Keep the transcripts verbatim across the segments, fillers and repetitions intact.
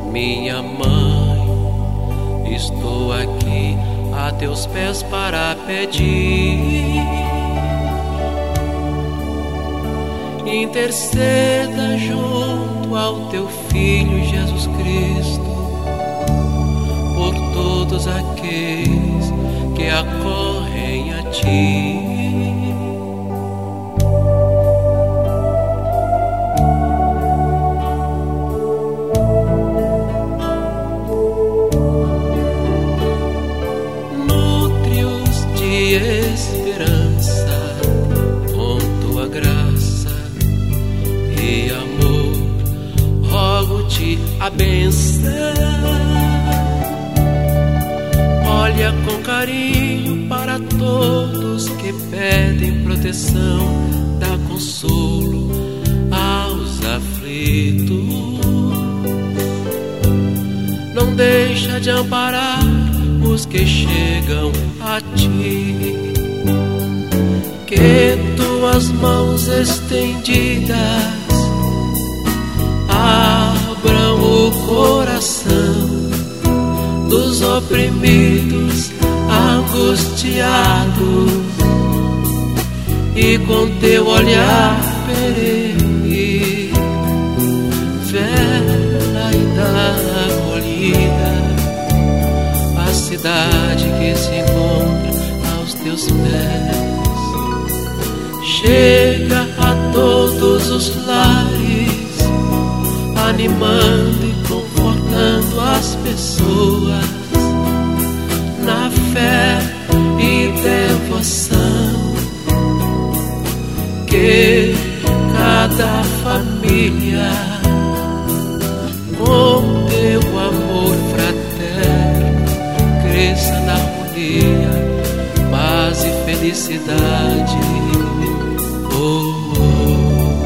Minha mãe, estou aqui a teus pés para pedir. Interceda junto ao teu Filho Jesus Cristo por todos aqueles que acorrem a ti. Esperança com tua graça e amor, rogo-te a benção. Olha com carinho para todos que pedem proteção, dá consolo aos aflitos. Não deixa de amparar os que chegam a ti. Que tuas mãos estendidas abram o coração dos oprimidos, angustiados, e com teu olhar perene vela e dá acolhida a cidade que se encontra aos teus pés. Chega a todos os lares, animando e confortando as pessoas na fé e devoção. Que cada família com teu amor fraterno cresça na harmonia, paz e felicidade. Oh, oh.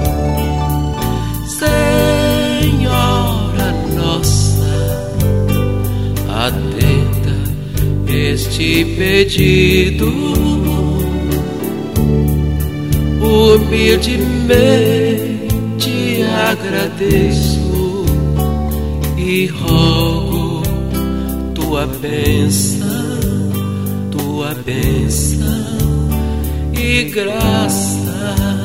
Senhora nossa, atenta este pedido, humildemente agradeço e rogo tua bênção, tua bênção e graça.